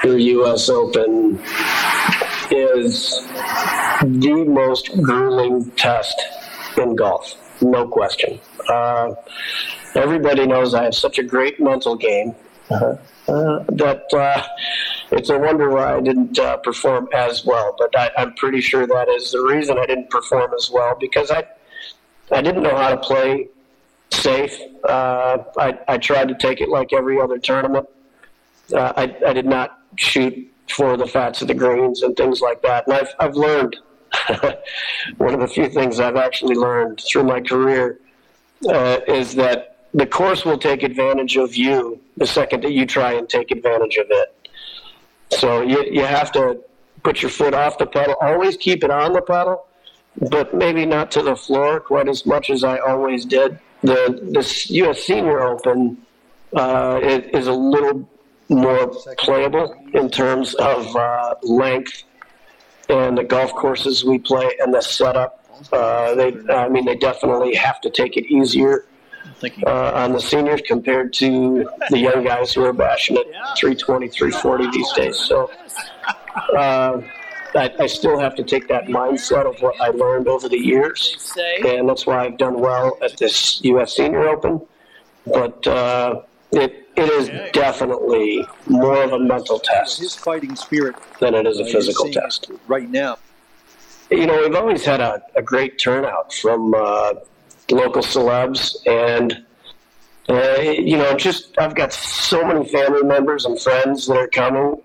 the U.S. Open is the most grueling test in golf, no question. Everybody knows I have such a great mental game that it's a wonder why I didn't perform as well. But I'm pretty sure that is the reason I didn't perform as well, because I didn't know how to play safe. I tried to take it like every other tournament. I did not shoot for the fats of the greens and things like that. And I've learned, one of the few things I've actually learned through my career is that the course will take advantage of you the second that you try and take advantage of it. So you have to put your foot off the pedal, always keep it on the pedal, but maybe not to the floor quite as much as I always did. The U.S. Senior Open is a little more playable in terms of length and the golf courses we play and the setup. They definitely have to take it easier on the seniors compared to the young guys who are bashing at 320, 340 these days. So I still have to take that mindset of what I learned over the years, and that's why I've done well at this U.S. Senior Open. But it is definitely more of a mental test his fighting spirit than it is a physical test. Right now, we've always had a great turnout from local celebs, and I've got so many family members and friends that are coming.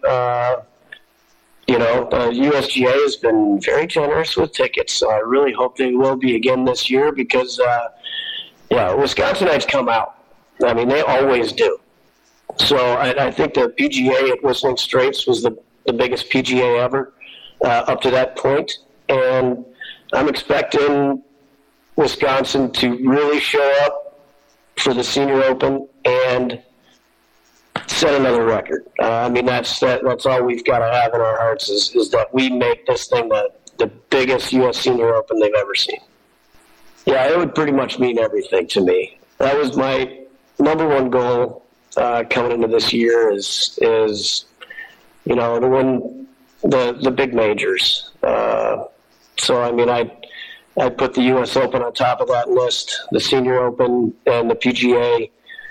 USGA has been very generous with tickets, so I really hope they will be again this year because, Wisconsinites come out. I mean, they always do. So I think the PGA at Whistling Straits was the biggest PGA ever up to that point, and I'm expecting Wisconsin to really show up for the Senior Open and set another record. That's all we've got to have in our hearts is that we make this thing the biggest U.S. Senior Open they've ever seen. Yeah, it would pretty much mean everything to me. That was my number one goal coming into this year is to win the big majors. I'd put the U.S. Open on top of that list, the Senior Open and the PGA.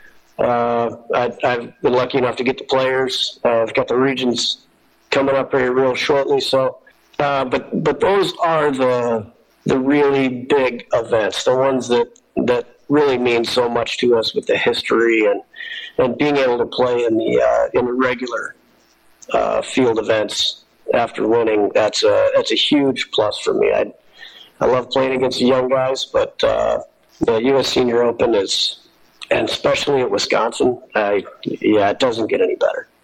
I've been lucky enough to get the Players. I've got the Regions coming up here real shortly. So, but those are the really big events, the ones that really mean so much to us with the history and being able to play in the regular field events after winning. That's a huge plus for me. I love playing against the young guys, but the U.S. Senior Open is, and especially at Wisconsin, it doesn't get any better.